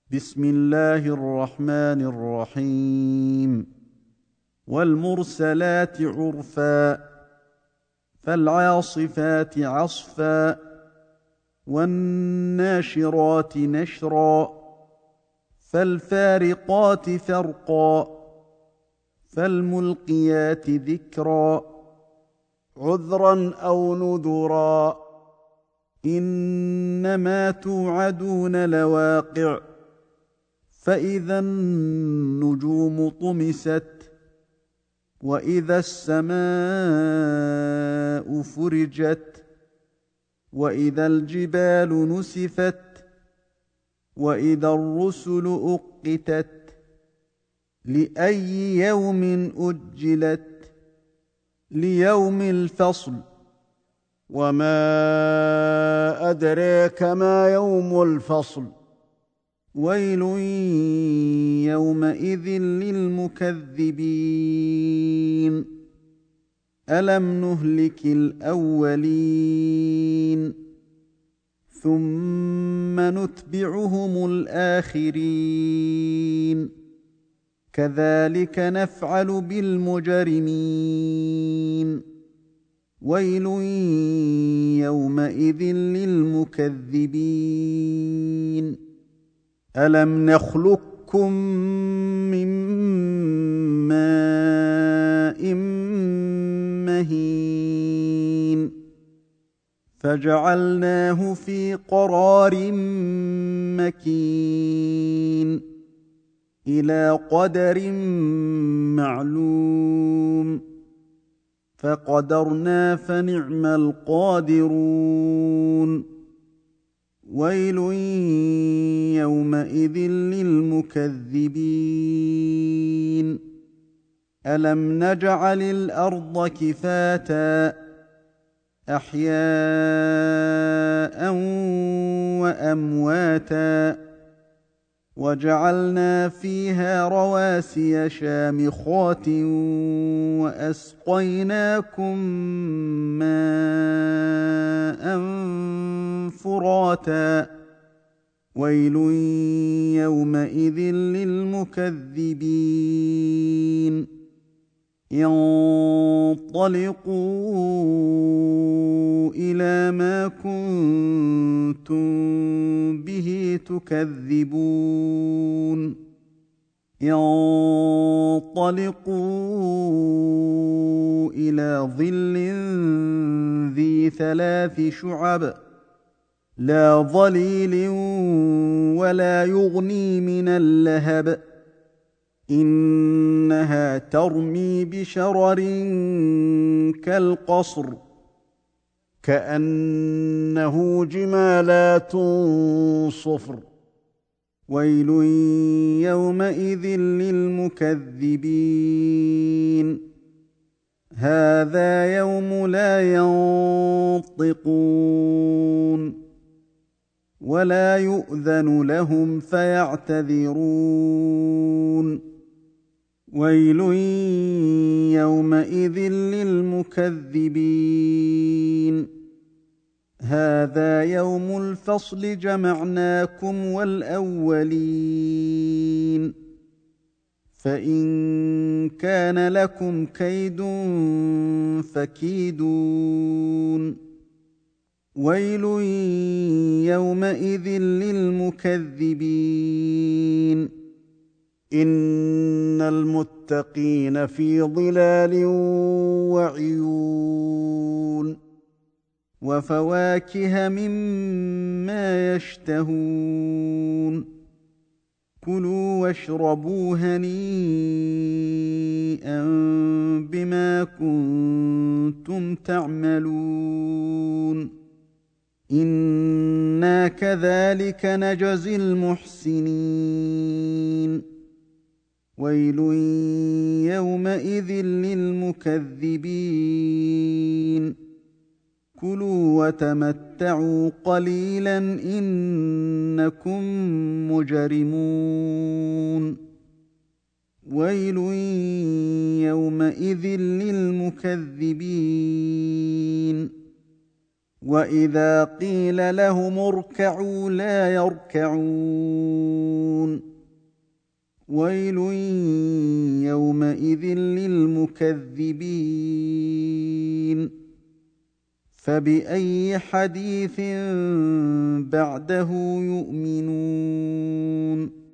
بسم الله الرحمن الرحيم. والمرسلات عرفا فالعاصفات عصفا والناشرات نشرا فالفارقات فرقا فالملقيات ذكرا عذرا أو نذرا إنما توعدون لواقع فإذا النجوم طمست وإذا السماء فرجت وإذا الجبال نسفت وإذا الرسل أقتت لأي يوم أجلت ليوم الفصل وما أدريك ما يوم الفصل ويل يومئذ للمكذبين ألم نهلك الأولين ثم نتبعهم الآخرين كذلك نفعل بالمجرمين ويل يومئذ للمكذبين ألم نخلقكم من ماء مهين فجعلناه في قرار مكين إلى قدر معلوم فقدرنا فنعم القادرون ويل يومئذ للمكذبين ألم نجعل الأرض كفاتا أحياء وأمواتا وجعلنا فيها رواسي شامخات وأسقيناكم ماء فراتا ويل يومئذ للمكذبين انطلقوا إلى ما كنتم به تكذبون انطلقوا إلى ظل ذي 3 شعب لا ظليل ولا يغني من اللهب إنها ترمي بشرر كالقصر كأنه جمالات صفر ويل يومئذ للمكذبين هذا يوم لا ينطقون ولا يؤذن لهم فيعتذرون ويل يومئذ للمكذبين هذا يوم الفصل جمعناكم والأولين فإن كان لكم كيد فكيدون ويل يومئذ للمكذبين إن المتقين في ظلال وعيون وفواكه مما يشتهون كلوا واشربوا هنيئا بما كنتم تعملون إنا كذلك نجزي المحسنين ويل يومئذ للمكذبين كلوا وتمتعوا قليلا إنكم مجرمون ويل يومئذ للمكذبين واذا قيل لهم اركعوا لا يركعون ويل يومئذ للمكذبين فباي حديث بعده يؤمنون